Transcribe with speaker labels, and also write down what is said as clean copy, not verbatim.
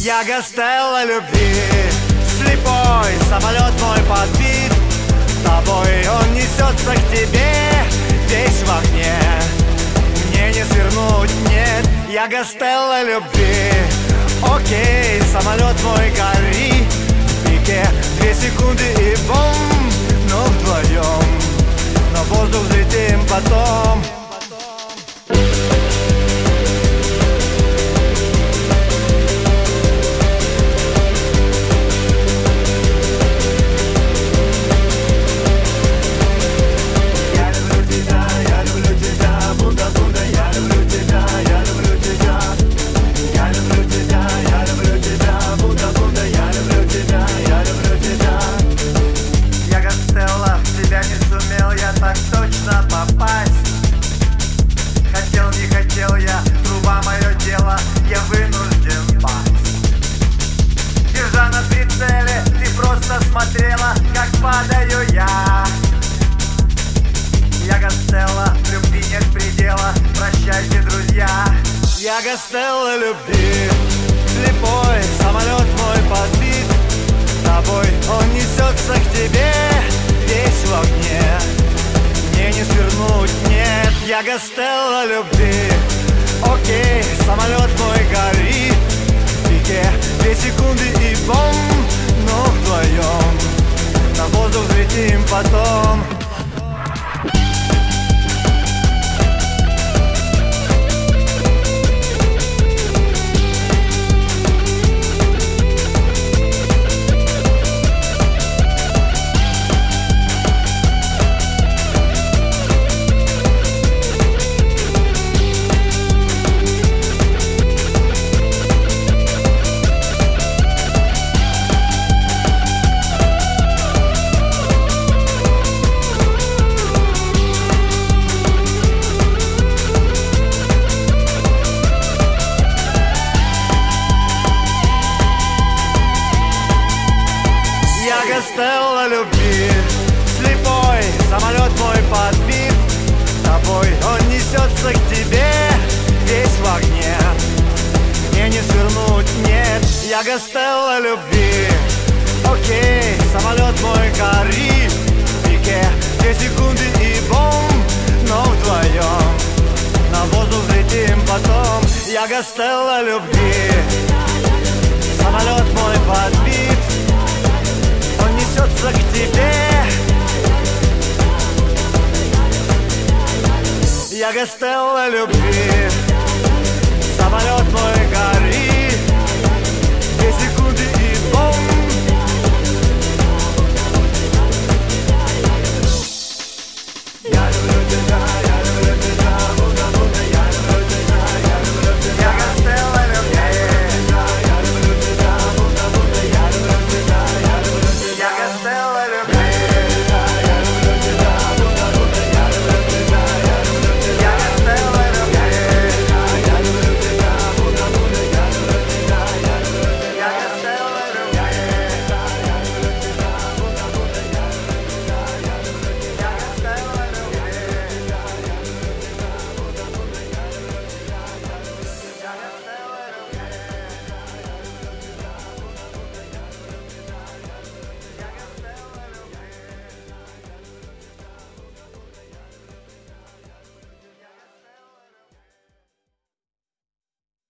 Speaker 1: Я Гастелло любви, слепой самолет мой подбит. С тобой он несется к тебе, весь в огне. Мне не свернуть, нет. Я Гастелло любви. Окей, самолет мой гори. В пике 2 секунды и бум. Но вдвоем на воздух взлетим потом. Я вынужден пасть. Держа на прицеле, ты просто смотрела, как падаю я. Я Гастелло, любви нет предела. Прощайте, друзья. Я Гастелло любви. Слепой самолет мой подбит. С тобой он несется к тебе, весь в огне. Мне не свернуть, нет. Я Гастелло любви. Окей, самолет мой гори. В пике 2 секунды и бум. Но вдвоем на воздух взлетим потом. Гастелло любви. Слепой самолет мой подбит. С тобой он несется к тебе, весь в огне. Мне не свернуть, нет. Я Гастелло любви. Окей, самолет мой гори. В пике 2 секунды и бум. Но вдвоем на воздух взлетим потом. Я Гастелло любви. Самолет мой подбит. Он несется к тебе. Я Гастелло любви.